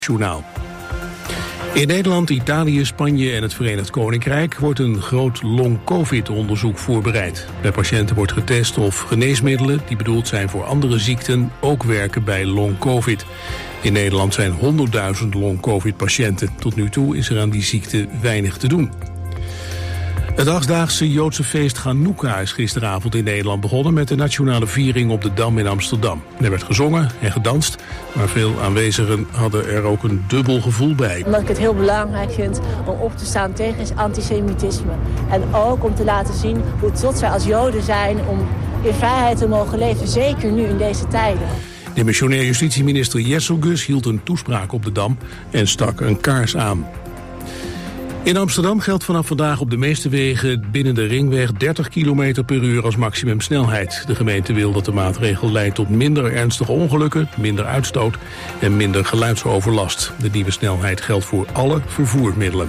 Journaal. In Nederland, Italië, Spanje en het Verenigd Koninkrijk wordt een groot long-covid-onderzoek voorbereid. Bij patiënten wordt getest of geneesmiddelen die bedoeld zijn voor andere ziekten ook werken bij long-covid. In Nederland zijn 100.000 long-covid-patiënten. Tot nu toe is er aan die ziekte weinig te doen. Het 8-daagse Joodse feest Chanukka is gisteravond in Nederland begonnen met de nationale viering op de Dam in Amsterdam. Er werd gezongen en gedanst, maar veel aanwezigen hadden er ook een dubbel gevoel bij. Omdat ik het heel belangrijk vind om op te staan tegen antisemitisme. En ook om te laten zien hoe trots wij als Joden zijn om in vrijheid te mogen leven, zeker nu in deze tijden. Demissionair justitieminister Jesselgus hield een toespraak op de Dam en stak een kaars aan. In Amsterdam geldt vanaf vandaag op de meeste wegen binnen de ringweg 30 km per uur als maximumsnelheid. De gemeente wil dat de maatregel leidt tot minder ernstige ongelukken, minder uitstoot en minder geluidsoverlast. De nieuwe snelheid geldt voor alle vervoermiddelen.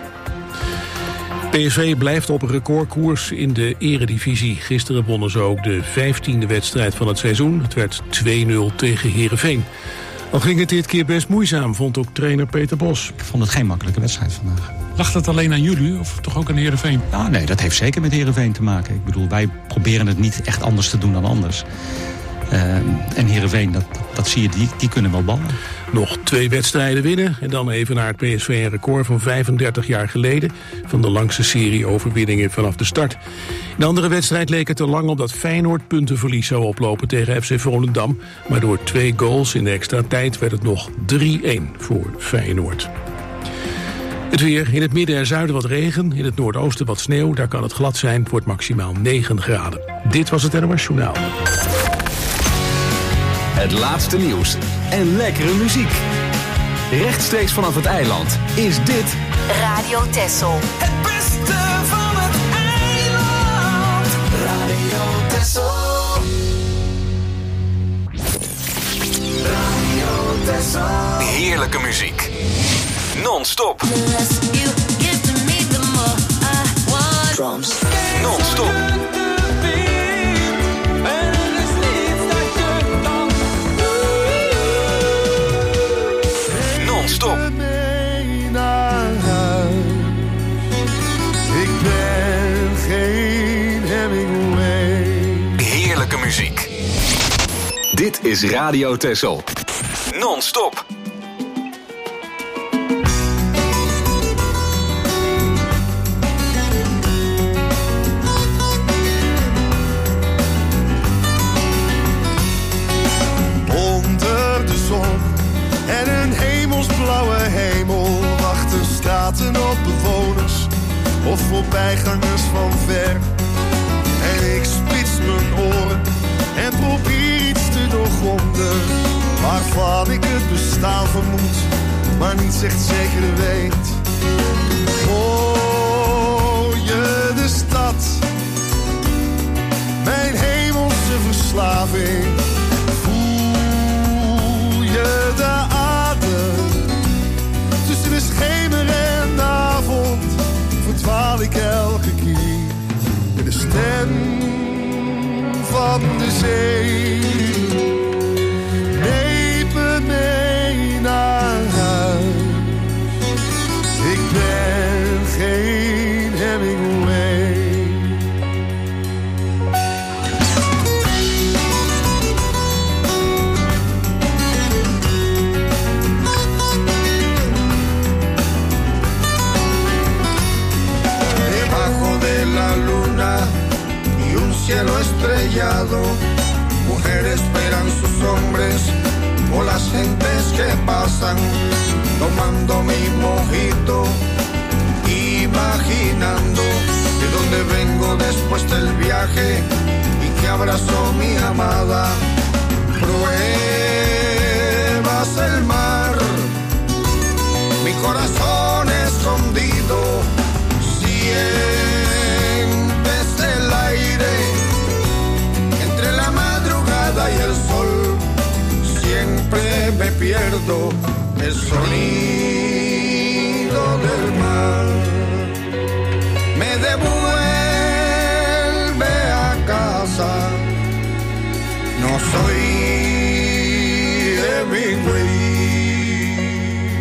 PSV blijft op een recordkoers in de eredivisie. Gisteren wonnen ze ook de 15e wedstrijd van het seizoen. Het werd 2-0 tegen Heerenveen. Al ging het dit keer best moeizaam, vond ook trainer Peter Bos. Ik vond het geen makkelijke wedstrijd vandaag. Lag dat alleen aan jullie of toch ook aan Heerenveen? Nou, nee, dat heeft zeker met Heerenveen te maken. Ik bedoel, wij proberen het niet echt anders te doen dan anders. En Heerenveen, dat zie je, die kunnen wel ballen. Nog 2 wedstrijden winnen en dan even naar het PSV een record van 35 jaar geleden. Van de langste serie overwinningen vanaf de start. In de andere wedstrijd leek het er lang op dat Feyenoord puntenverlies zou oplopen tegen FC Volendam. Maar door 2 goals in de extra tijd werd het nog 3-1 voor Feyenoord. Het weer, in het midden en zuiden wat regen, in het noordoosten wat sneeuw. Daar kan het glad zijn, het wordt maximaal 9 graden. Dit was het NOS Journaal. Het laatste nieuws en lekkere muziek. Rechtstreeks vanaf het eiland is dit Radio Texel. Het beste van het eiland. Radio Texel. Radio Texel. heerlijke muziek. Non-stop. Drums. Non-stop. Non-stop. Ik ben geen Hemingway. Heerlijke muziek. Dit is Radio Texel. Non-stop. Onder de zon en een hemelsblauwe hemel wachten straten op bewoners of voorbijgangers van ver. En ik spits mijn oren en probeer iets te doorgronden waarvan ik het bestaan vermoed, maar niets echt zeker weet. Hoor je de stad, mijn hemelse verslaving? Voel je de adem tussen de schemer en de avond? Verdwaal ik elke keer met de stem van de zee. Neem me mee naar huis. Ik ben geen Hemingway. Debajo de la luna y un cielo estrellado, mujeres esperan sus hombres o las gentes que pasan, tomando mi mojito, imaginando de dónde vengo después del viaje y que abrazo mi amada. Pruebas el mar, mi corazón escondido, sientes el aire entre la madrugada y el sol. Siempre me pierdo el sonido del mar. Me devuelve a casa. No soy Hemingway.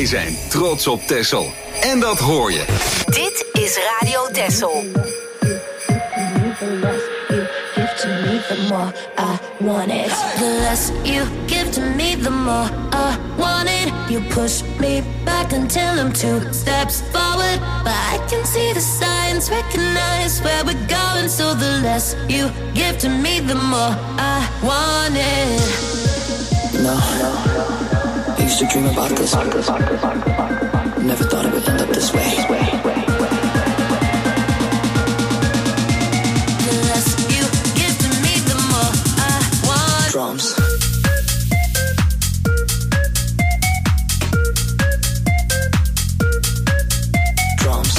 Wij zijn trots op Texel. En dat hoor je. Dit is Radio Texel. The more I want it. The less you give to me, the more I want it. You push me back until I'm 2 steps forward, but I can see the signs, recognize where we're going. So the less you give to me, the more I want it. No, I used to dream about this. Never thought it would end up this way. Drums. Drums.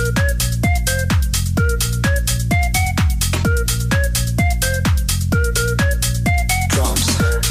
Drums.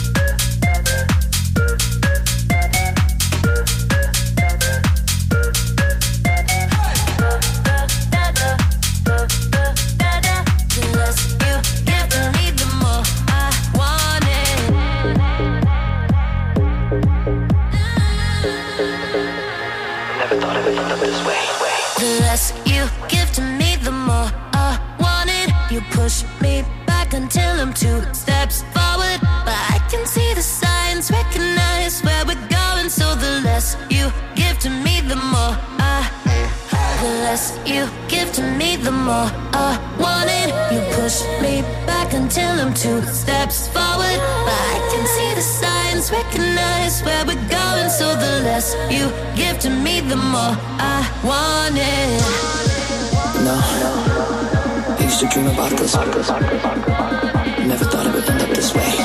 Push me back until I'm 2 steps forward, but I can see the signs, recognize where we're going. So the less you give to me, the more the less you give to me, the more I want it. You push me back until I'm 2 steps forward, but I can see the signs, recognize where we're going. So the less you give to me, the more I want it. No. I used to dream about this. Never thought it would end up this way.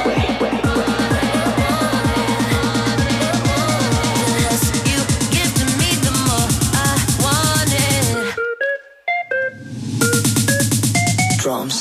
Drums.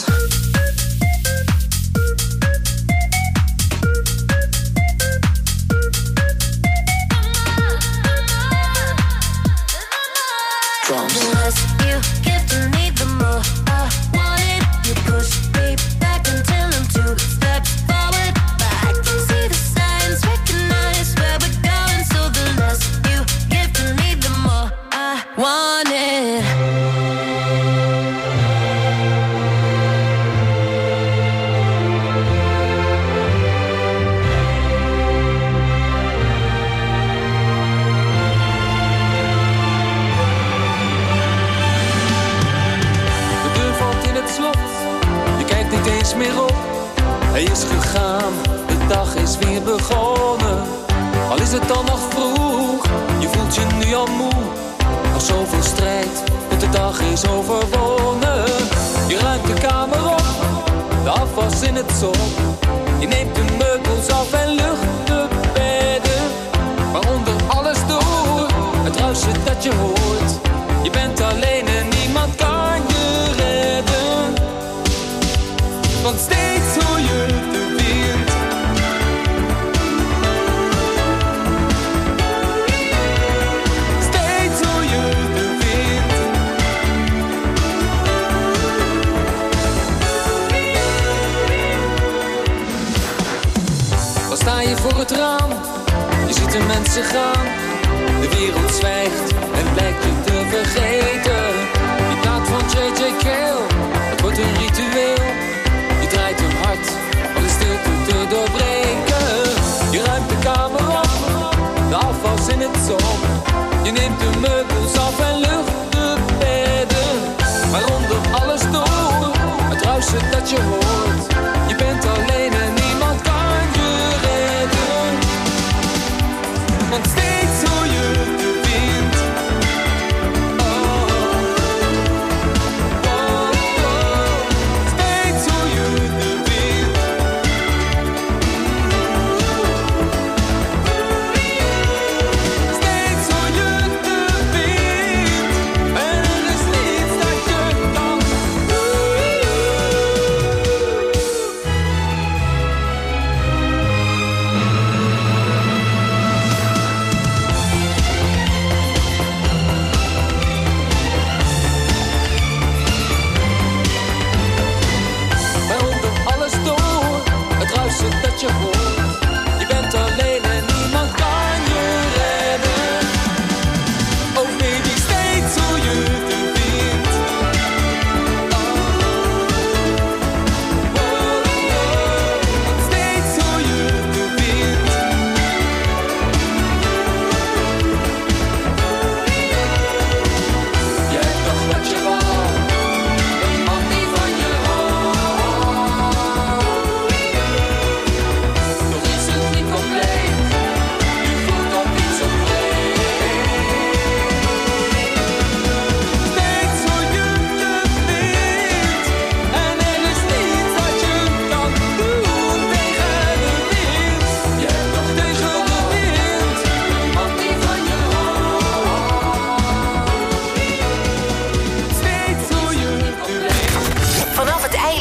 Steeds hoe je de wind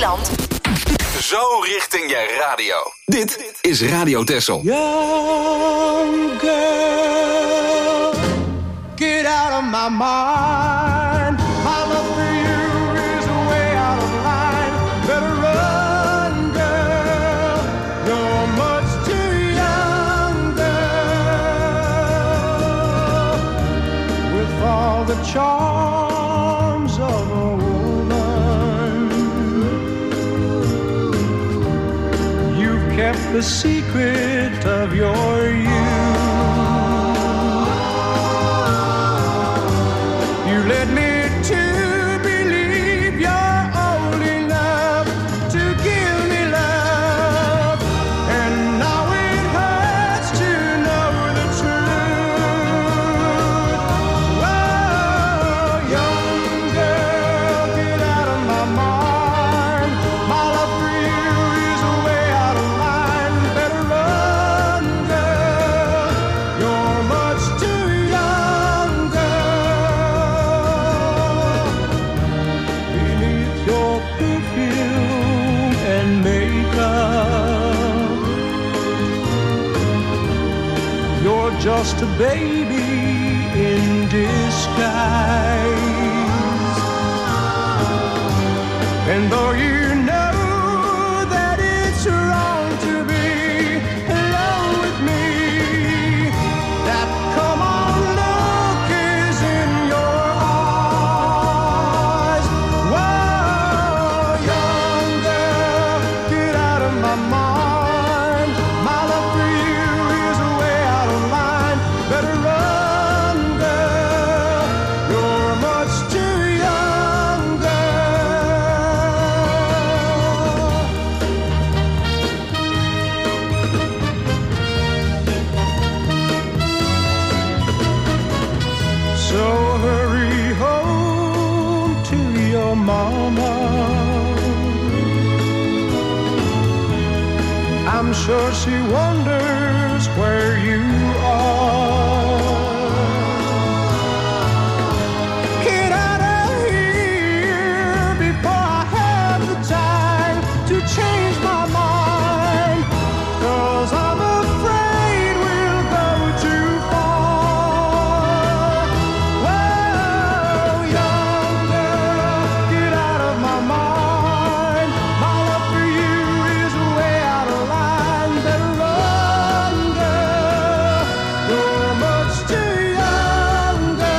Eiland. Zo richting je radio. Dit is Radio Texel. Young girl, get out of my mind. My love for you is way out of line. Better run, girl. You're much too young, girl. With all the charms of a woman, you've kept the secret of your youth. You led me to believe you're old enough to give me love, and now it hurts to know the truth. Oh, young girl, get out of my mind. My love for you is way out of line. Better run, girl. You're much too young, girl. Beneath your perfume and makeup, you're just a baby in disguise. And though you know that it's wrong to be alone with me, that come on look is in your eyes. Whoa, young girl, get out of my mind. My love for you is way out of line. Better run, girl. You're much too young, girl. So hurry home to your mama. I'm sure she wonders where you are. Get out of here before I have the time to change my mind, 'cause I'm afraid we'll go too far. Whoa, young girl, get out of my mind. My love for you is way out of line. Better run, girl. You're much too young,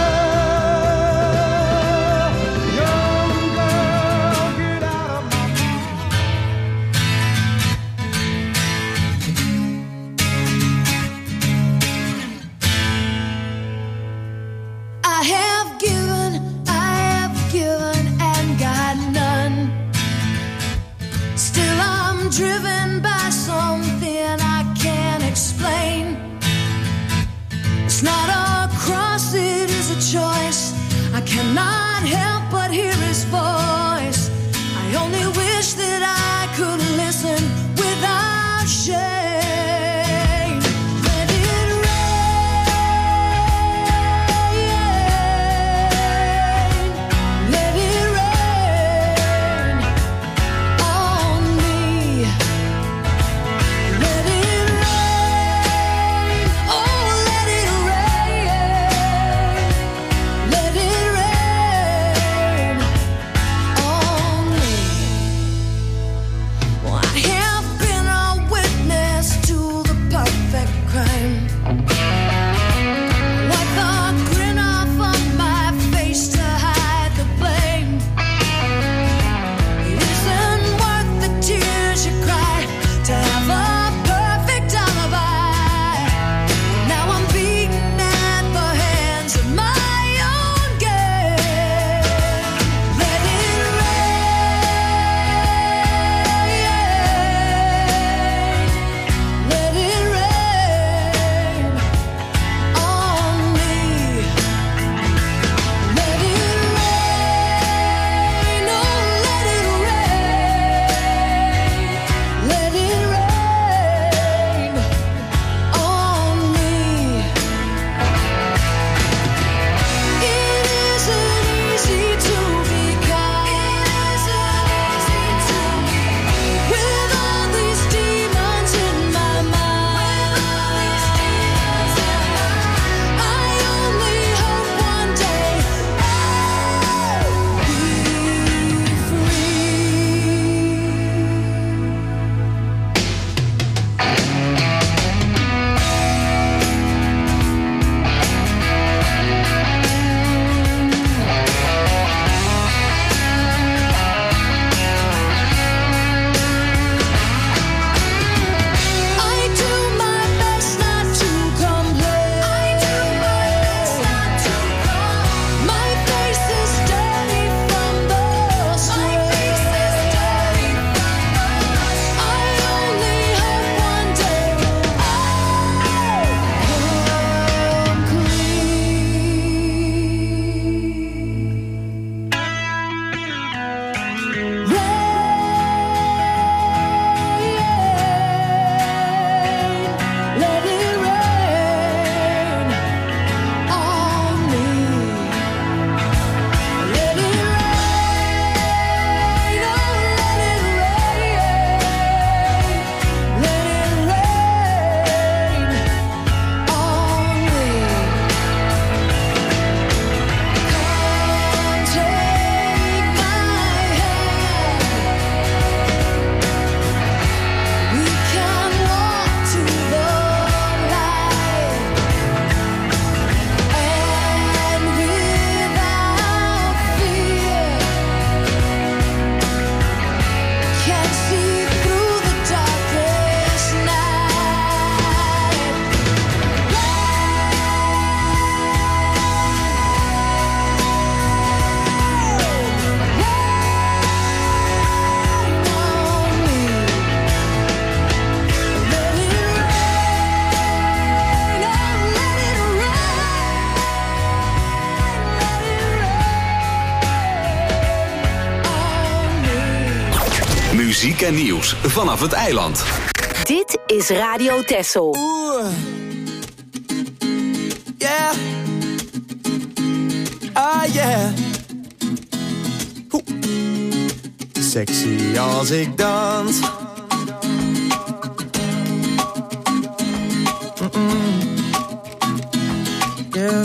girl. Young girl, get out of my I have given and got none. Still I'm driven by something I can't explain. It's not a cross, it is a choice. I cannot help but hear his voice. I only wish that I could listen without shame. Let it rain. Let it rain on me. Let it rain. Oh, let it rain. Let it rain on me. Muziek en nieuws vanaf het eiland. Dit is Radio Texel. Oeh. Yeah. Ah, yeah. Oeh. Sexy als ik dans. Yeah.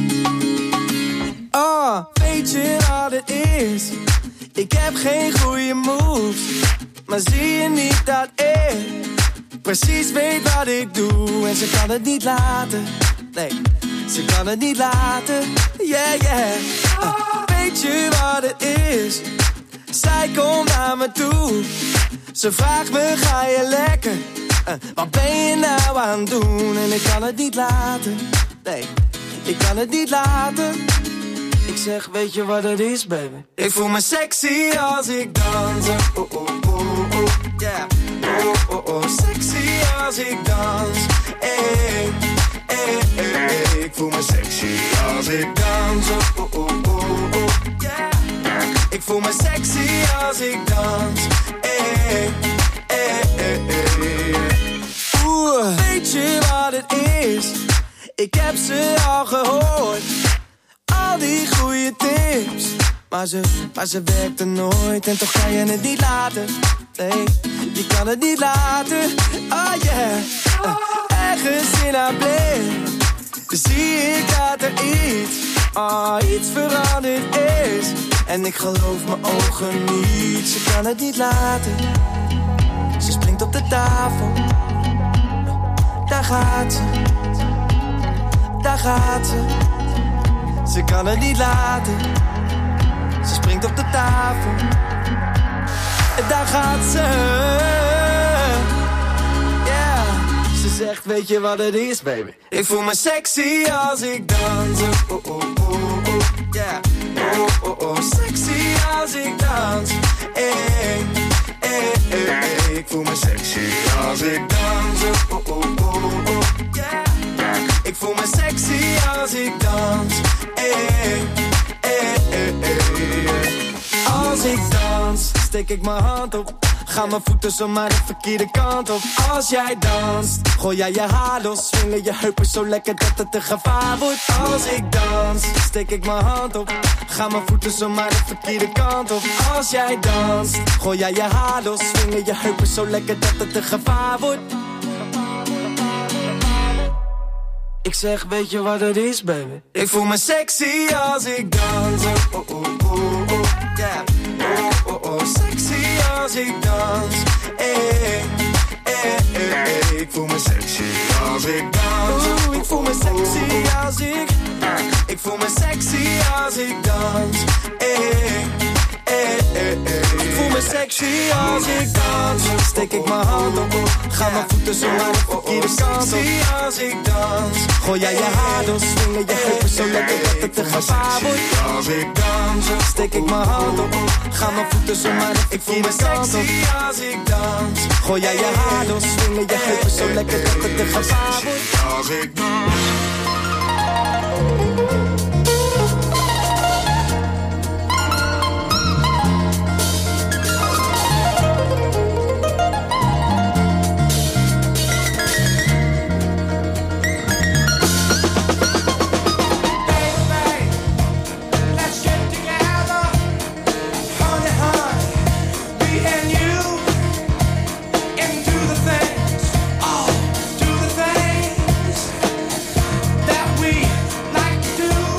Oh, weet je wat het is? Ik heb geen goede moves, maar zie je niet dat ik precies weet wat ik doe? En ze kan het niet laten, nee, ze kan het niet laten, yeah, yeah. Weet je wat het is? Zij komt naar me toe, ze vraagt me, ga je lekker? Wat ben je nou aan het doen? En ik kan het niet laten, nee, ik kan het niet laten. Ik zeg, weet je wat het is, baby? Ik voel me sexy als ik dans. Oh, oh, oh, oh, yeah. Oh, oh, oh, sexy als ik dans. Hey, hey, hey, hey. Ik voel me sexy als ik dans. Oh, oh, oh, oh, yeah. Ik voel me sexy als ik dans. Hey, hey, hey, hey. Oeh, weet je wat het is? Ik heb ze al gehoord. Al die goede tips, maar ze werkte nooit en toch kan je het niet laten. Nee, je kan het niet laten. Oh yeah, ergens in haar blik zie ik dat er iets veranderd is. En ik geloof mijn ogen niet, ze kan het niet laten. Ze springt op de tafel, daar gaat ze, daar gaat ze. Ze kan het niet laten. Ze springt op de tafel. En daar gaat ze. Yeah. Ze zegt, weet je wat het is, baby? Ik voel me sexy als ik dans. Oh, oh, oh, oh, yeah. Oh, oh, oh, sexy als ik dans. Hey, hey, hey, hey. Ik voel me sexy als ik dans. Oh, oh, oh, oh, yeah. Ik voel me sexy als ik dans. Hey, hey, hey, hey. Als ik dans, steek ik mijn hand op. Ga mijn voeten zomaar de verkeerde kant op. Als jij danst, gooi jij je haar los. Swingen je heupen zo lekker dat het een gevaar wordt. Als ik dans, steek ik mijn hand op. Ga mijn voeten zomaar de verkeerde kant op. Als jij danst, gooi jij je haar los. Swingen je heupen zo lekker dat het een gevaar wordt. Ik zeg, weet je wat het is, baby? Ik voel me sexy als ik dans. Oh, oh, oh, oh, yeah. Oh, oh, oh, sexy als ik dans. Hey, hey, hey, hey. Ik voel me sexy als ik dans. Oeh, ik voel me sexy als ik. Ik voel me sexy als ik dans. Hey, hey, hey, hey. Ik voel me sexy als ik dans. Steek ik mijn hand op. Ga mijn voeten zo naar de verkeerde kant op. Als ik dans. Gooi jij je haar door. Swingen je heupen zo lekker dat het een gevaar wordt. Als ik dans. Steek ik mijn hand op. Ga mijn voeten zo naar de verkeerde kant op. Als ik dans. Gooi jij je haar door. Swingen je heupen zo lekker dat het een gevaar wordt. Als ik dans. Do the things that we like to do.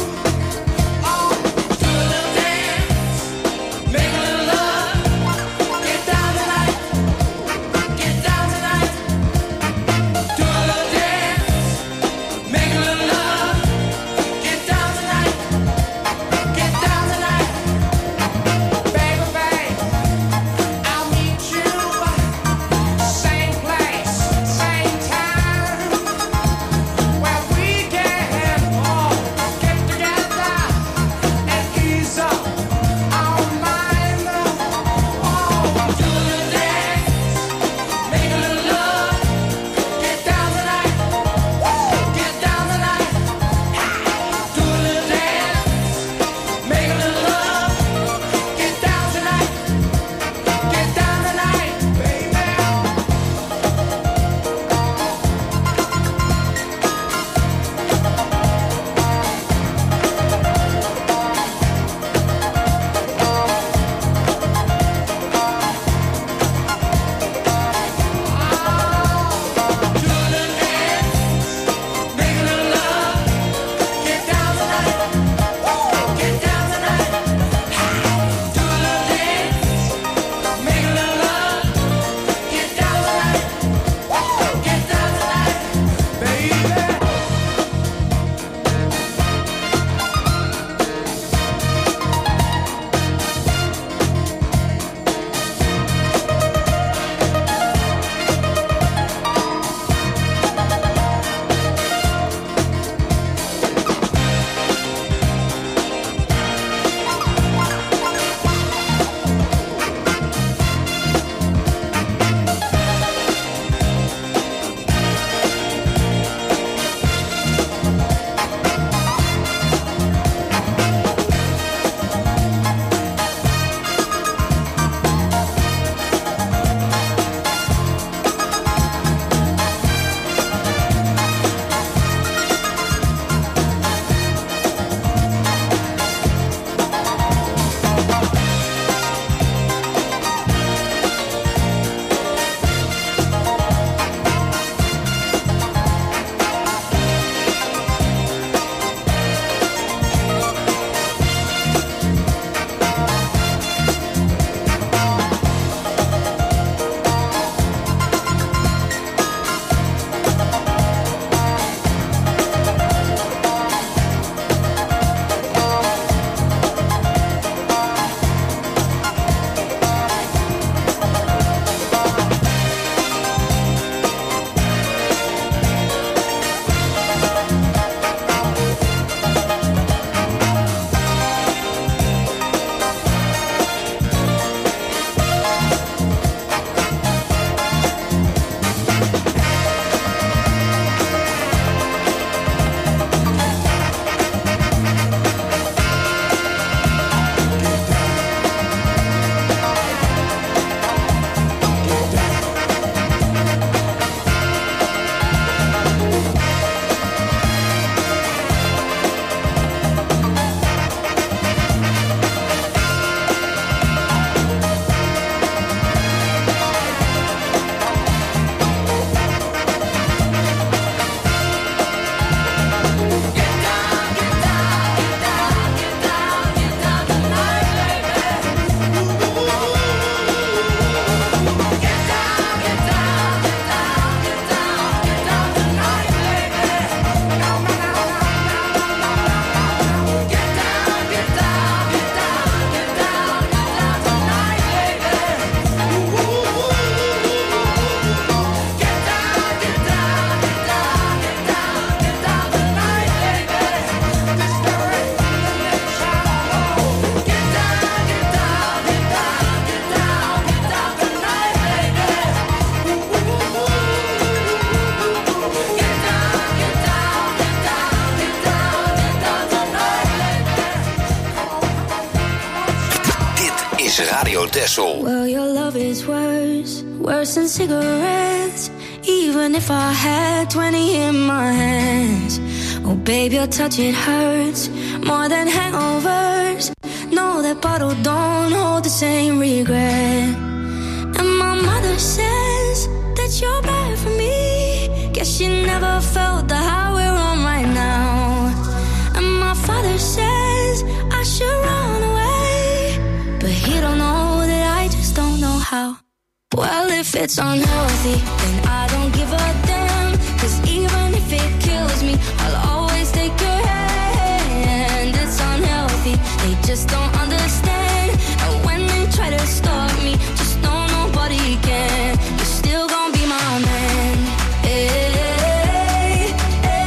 Texel. Well, your love is worse than cigarettes. Even if I had 20 in my hands. Oh, babe, your touch, it hurts more than hangovers. No, that bottle don't hold the same regret. And my mother says that you're bad for me. Guess she never felt the high we're on right now. And my father says I should run away, but he don't know that I just don't know how. Well, if it's unhealthy, then I don't give a damn. 'Cause even if it kills me, I'll always take your hand. It's unhealthy, they just don't understand. And when they try to stop me, just know nobody can. You're still gonna be my man. Hey, hey,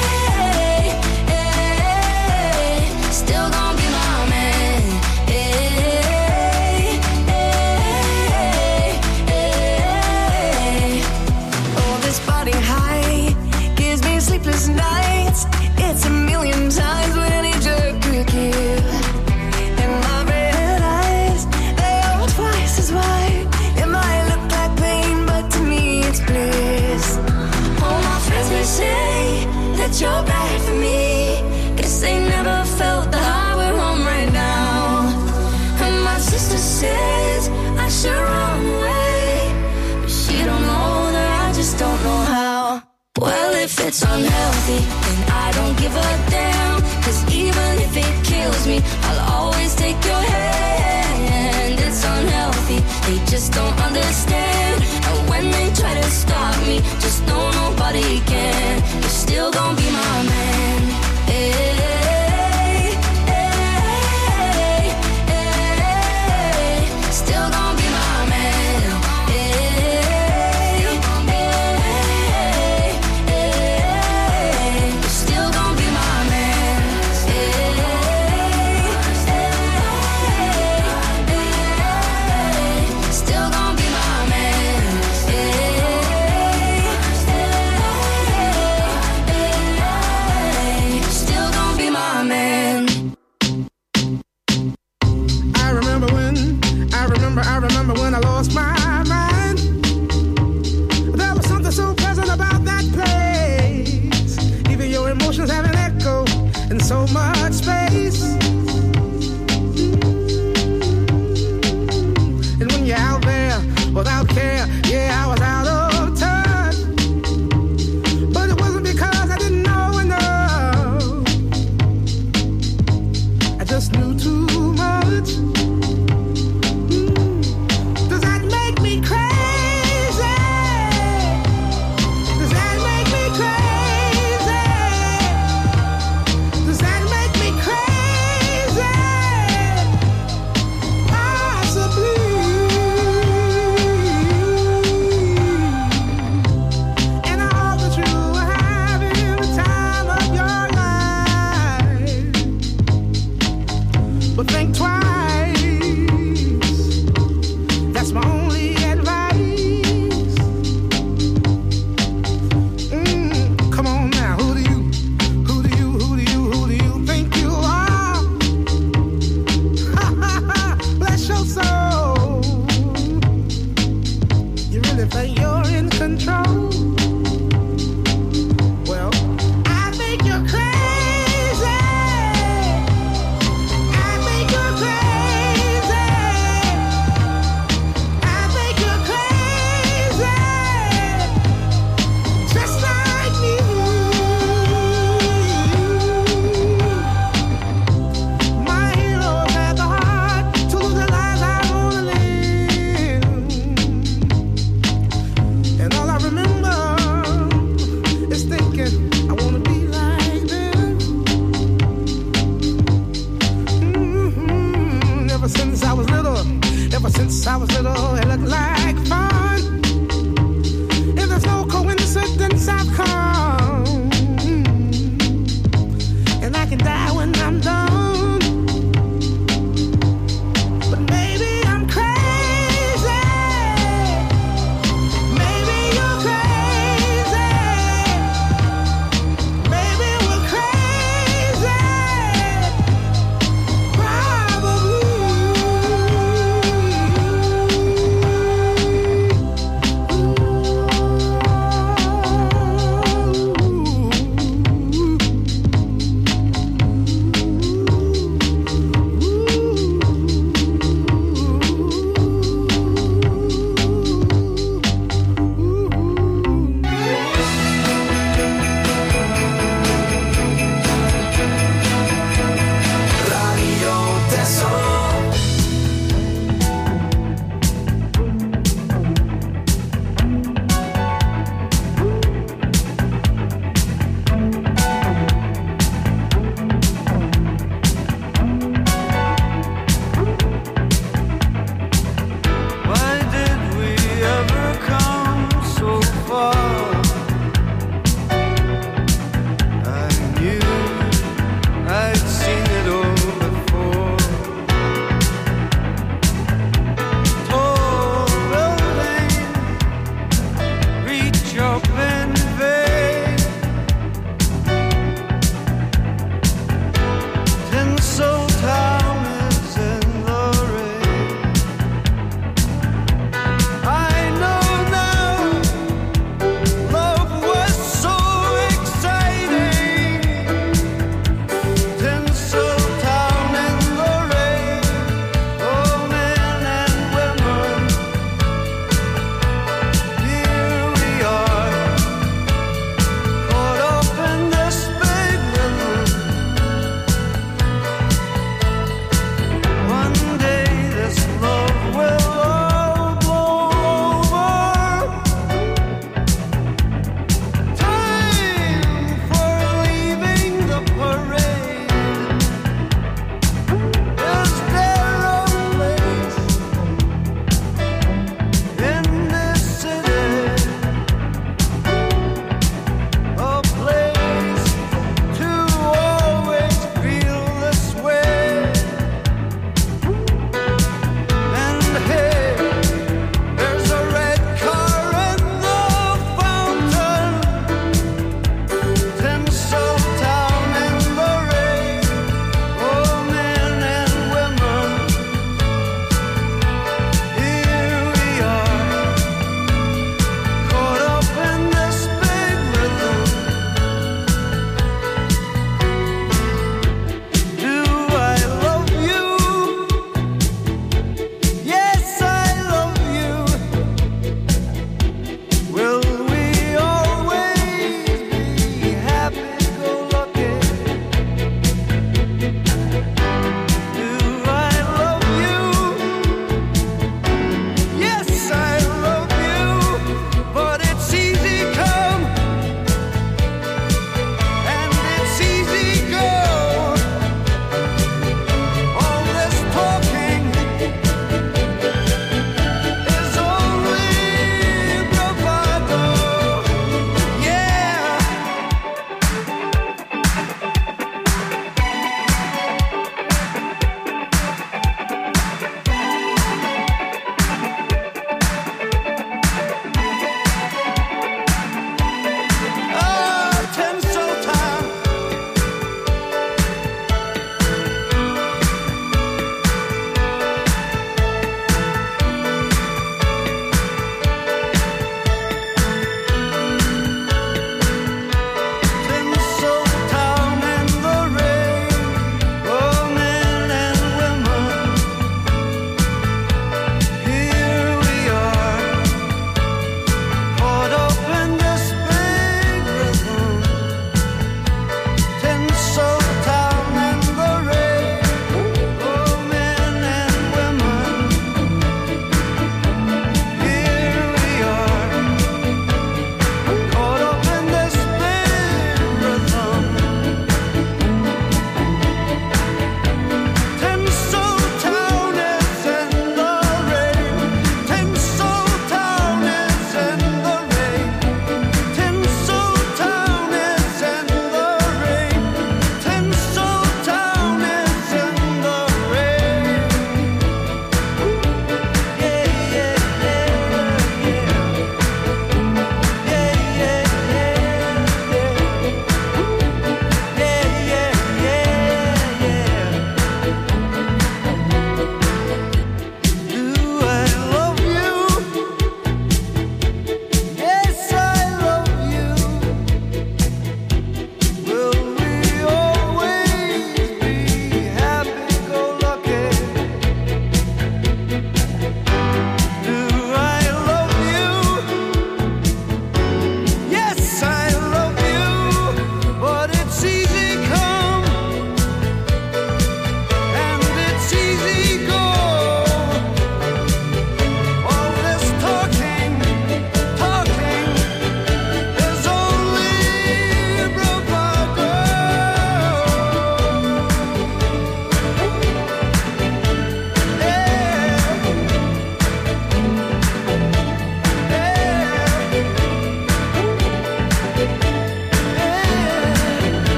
hey, still gonna be my man. Hey, hey, oh, this body high gives me sleepless nights. It's a million times what any jerk could give. And my red eyes, they are twice as wide. It might look like pain, but to me it's bliss. All my friends, they say that you're bad for me. Guess they never felt the high we're on right now. And my sister says I should run away, but she don't know that I just don't know how. Well, if it's unhealthy, then I don't give a damn. 'Cause even if it kills me, I'll always take your hand. It's unhealthy, they just don't understand. And when they try to stop me, just know nobody can. You're still gonna be my man. Hey, hey, hey, still gonna be my man. Hey, you're still gonna be my man. Still gonna be my man. Still gonna be my man. I remember when I lost my mind. There was something so pleasant about that place. Even your emotions have an echo in so much space. And when you're out there without care, yeah, I was out of touch. But it wasn't because I didn't know enough. I just knew too much. Does that make me crazy? Does that make me crazy? Does that make me crazy? Possibly. And I hope that you are having the time of your life. But think twice. That's my only advice. Come on now, who do you think you are? Bless your soul. You really think you're in control? Well, I think you're crazy. I think you're crazy. I think you're crazy. Just like me. My heroes had the heart to lose their lives. I wanna live. And all I remember is thinking I wanna be like them. Ever since I was little, it looked like fun. If there's no coincidence, I've come. And I can die when I'm done. But maybe I'm crazy. Maybe you're crazy. Maybe we're crazy. Probably.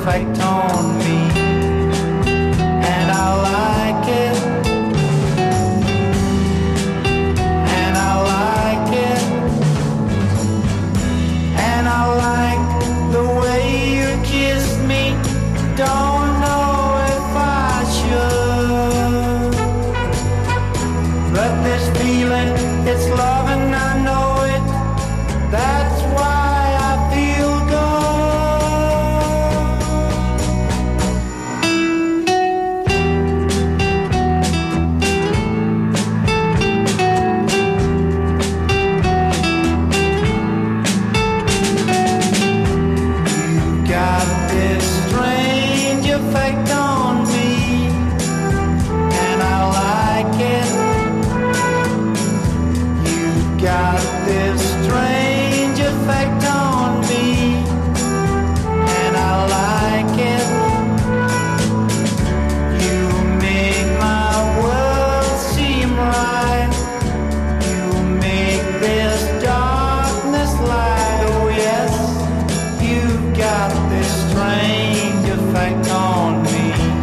effect on me, and I like it, and I like it, and I like the way you kiss me. Don't know if I should, but this feeling, it's love and I know it. That's why I feel effect on me, and I like it. You got this strange effect on me, and I like it. You make my world seem right. You make this darkness light. Oh yes, you got this strange effect on me.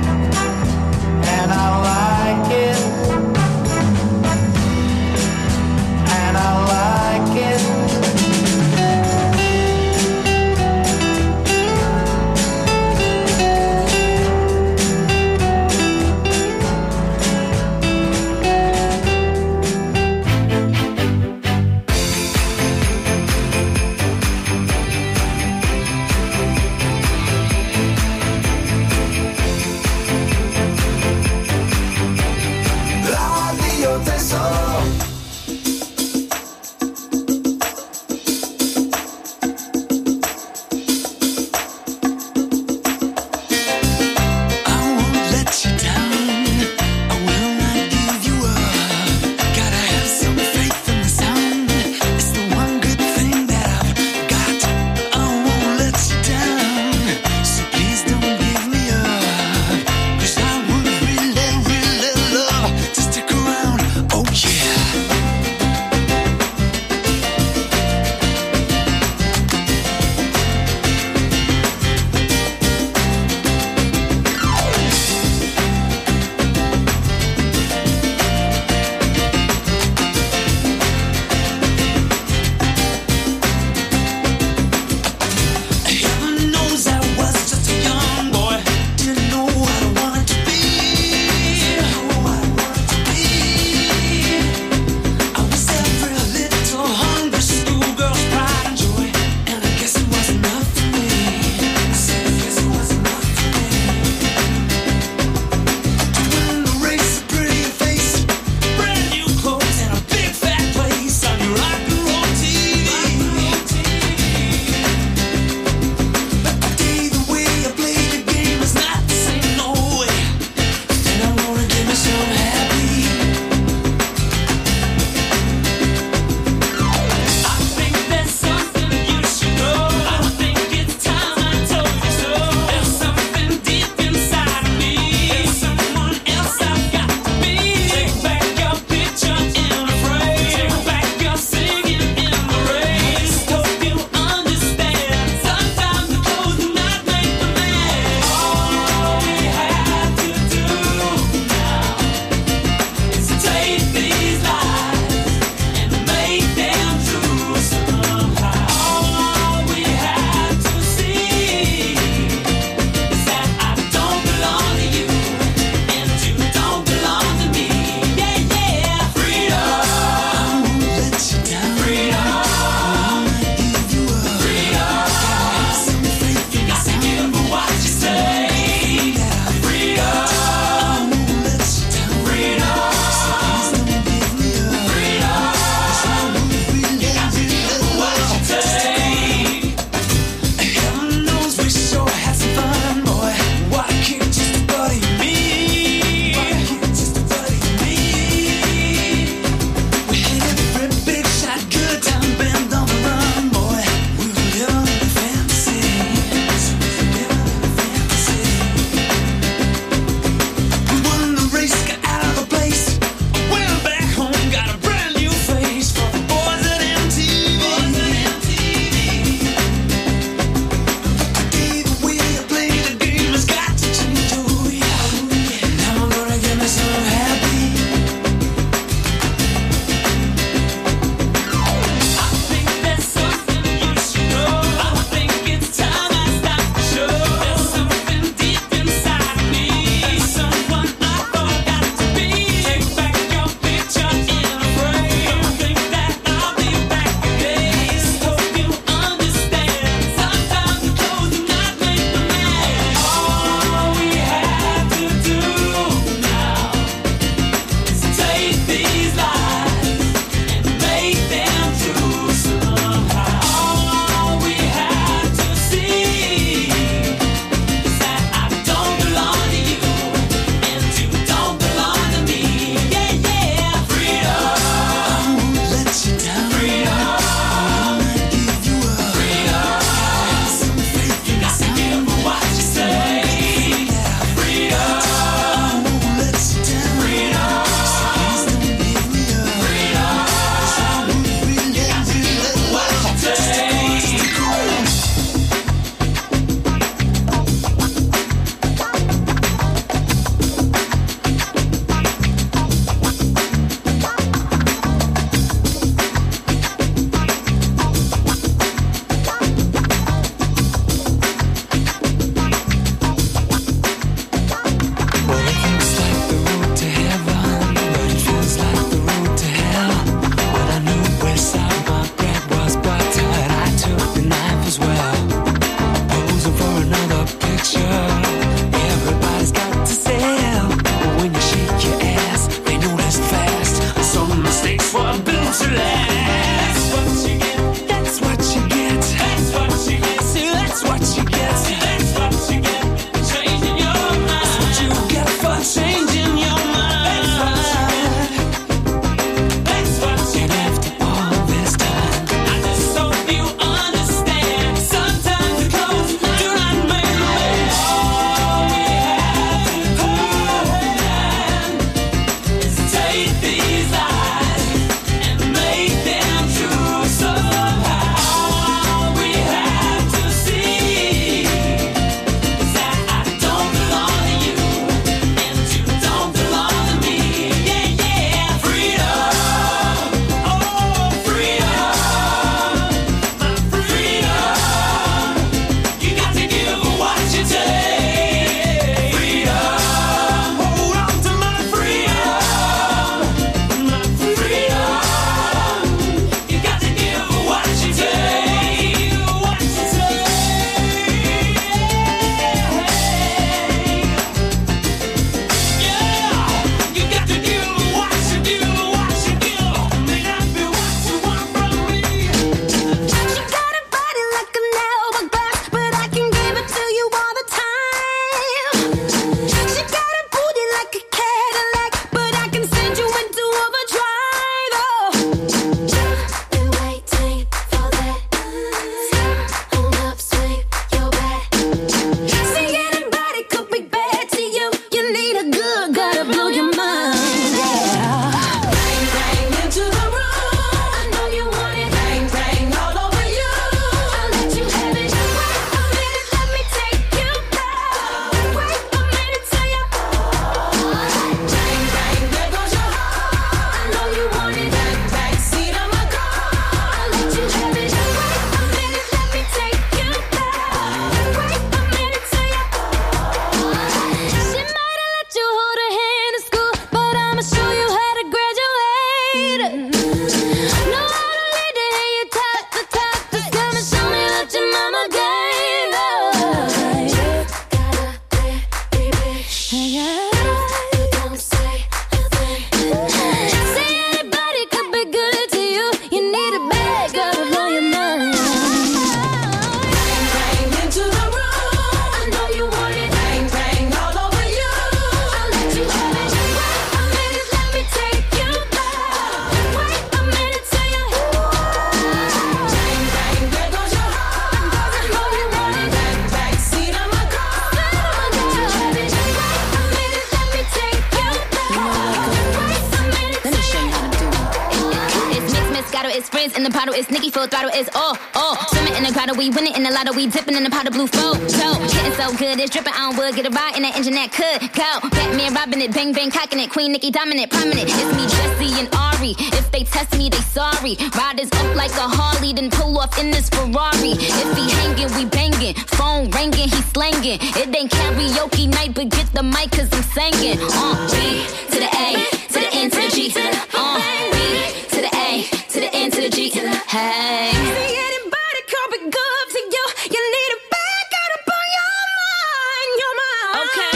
In the bottle, it's Nicki full throttle, it's swimming in the grotto, we winning in the lotto, we dipping in the pot of blue flow. Getting so good, it's dripping on wood, get a ride in that engine that could go. Batman robbing it, bang bang cocking it, Queen Nicki dominant, prominent. It's me, Jesse and Ari. If they test me, they sorry. Riders up like a Harley, then pull off in this Ferrari. If he hanging, we banging. Phone ringing, he slanging. It ain't karaoke night, but get the mic 'cause I'm singing. B to the A, to the N to the G, to the B to the A, to the N to the G, to the hey. See anybody come be good to you? You need a back out up on your mind, your mind. Okay.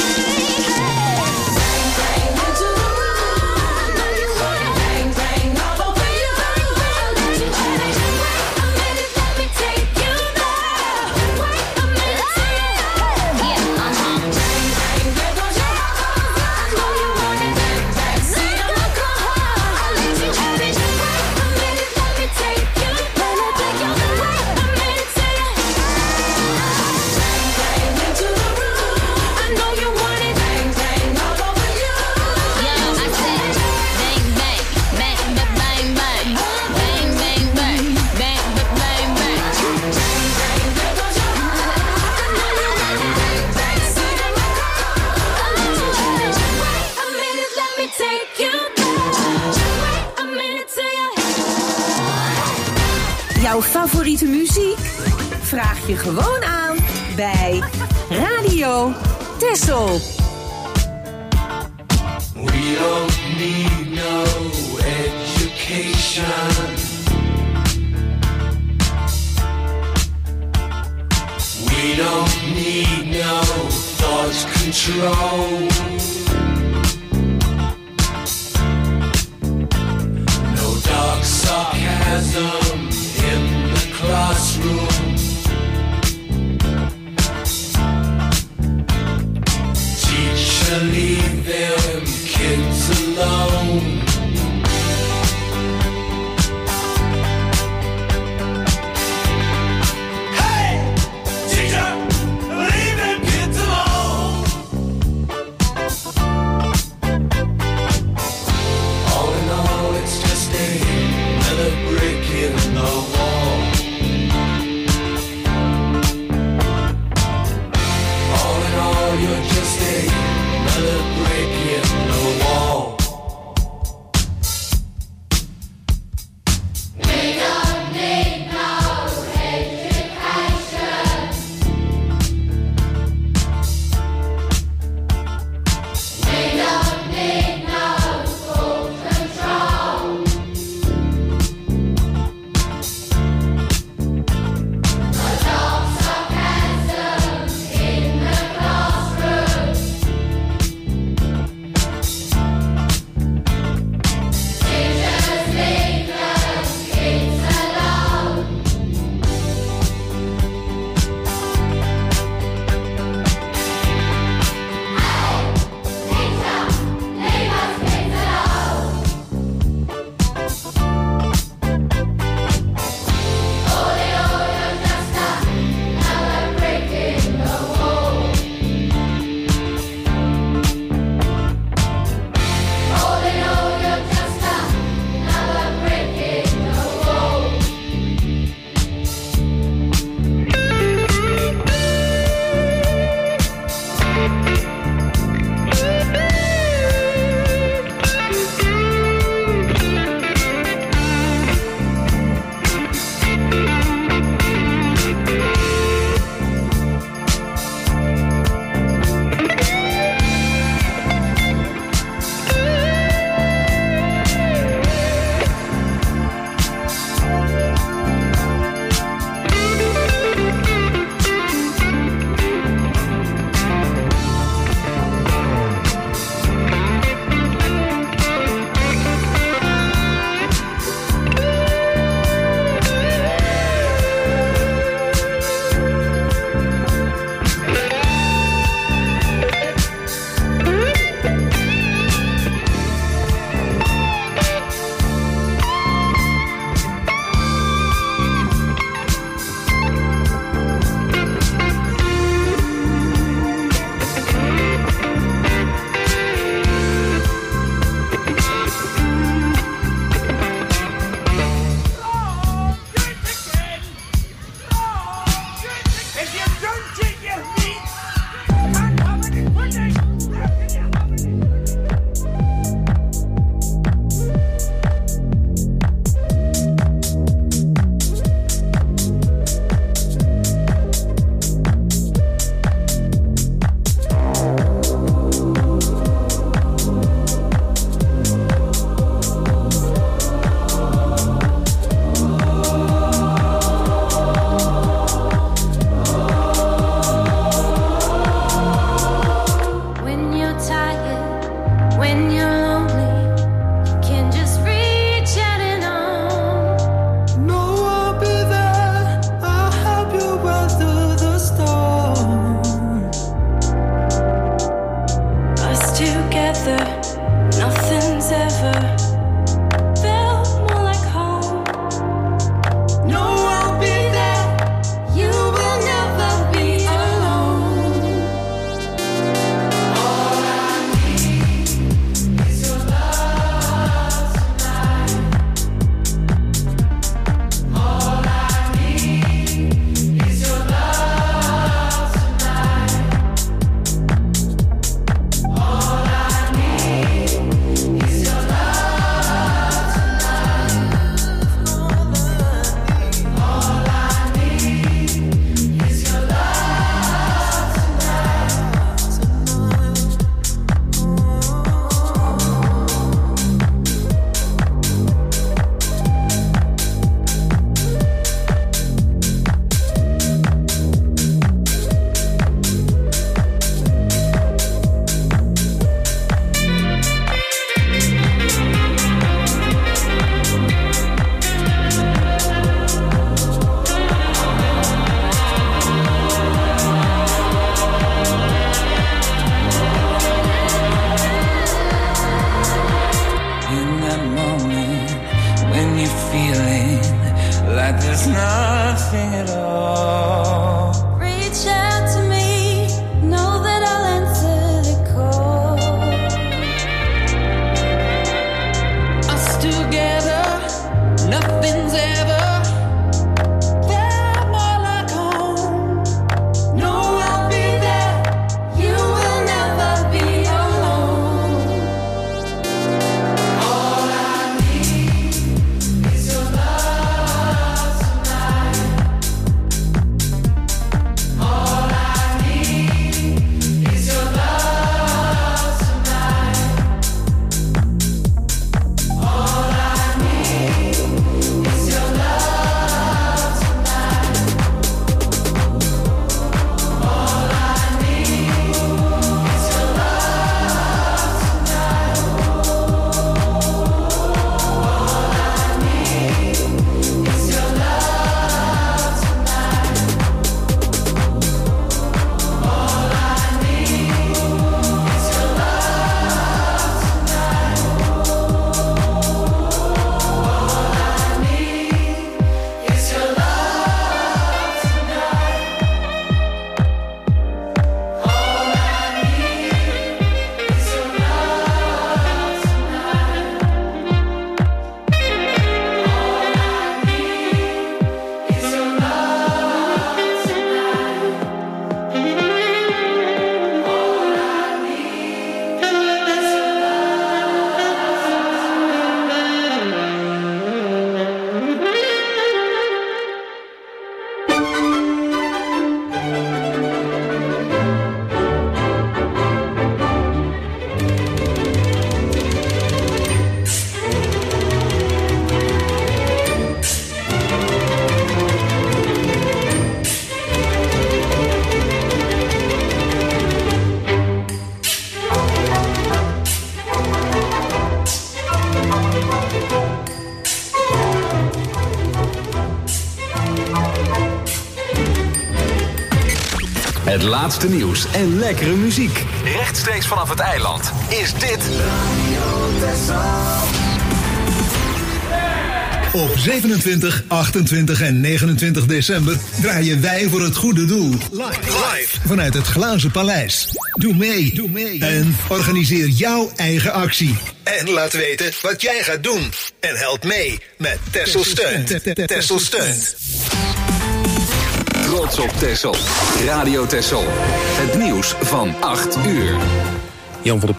Bang into the room. I know you want it. Bang bang all over you. Let you have it. Wait a minute, let me take you there. Wait a minute, yeah, Bang bang, there goes your heart. I know you want it. Bang bang, see the look on her. I'll let you have it. Wait a minute, let me take you. Let me take you. Wait a minute, say it. Bang bang into the room. I know you want it. Bang bang all over you. Yo, I said bang bang, bang bang bang bang, bang bang bang, bang bang bang. Bang bang, there goes your heart. I know you want it. Bang bang, see the look on her. I'll let you have it. Wait a minute, let me take you there. Wait a minute, say it. Jouw favoriete muziek? Vraag je gewoon aan bij Radio Tessel. We don't need no education. We don't need no thought control. No dark sarcasm in the classroom. Teacher, leave them kids alone. Hey, teacher, leave them kids alone. All in all, it's just another brick in the wall. All in all, you're just another brick in together, nothing's ever felt more like home. No, I'll be there. You will never be alone. All I need is your love tonight. All I need is your love tonight. All I need is your love tonight. All I need is your love In that moment when you're feeling like there's nothing at all. reach out to me, know that I'll answer the call. Us together, nothing's ever felt more like home. No, I'll be there. You will never be alone. All I need is your love tonight. All I need is your love tonight. All I need is your love tonight. All I need is your love tonight. All I need is your love tonight. All I need is your love tonight. All I need is your love tonight. All I need is your love Het laatste nieuws en lekkere muziek. Rechtstreeks vanaf het eiland is dit... Op 27, 28 en 29 december draaien wij voor het goede doel. Live. Vanuit het Glazen Paleis. Doe mee. En organiseer jouw eigen actie. En laat weten wat jij gaat doen. En help mee met Texel Steunt. Texel Steunt. Trots op Texel. Radio Texel. Het nieuws van 8 uur. Jan van der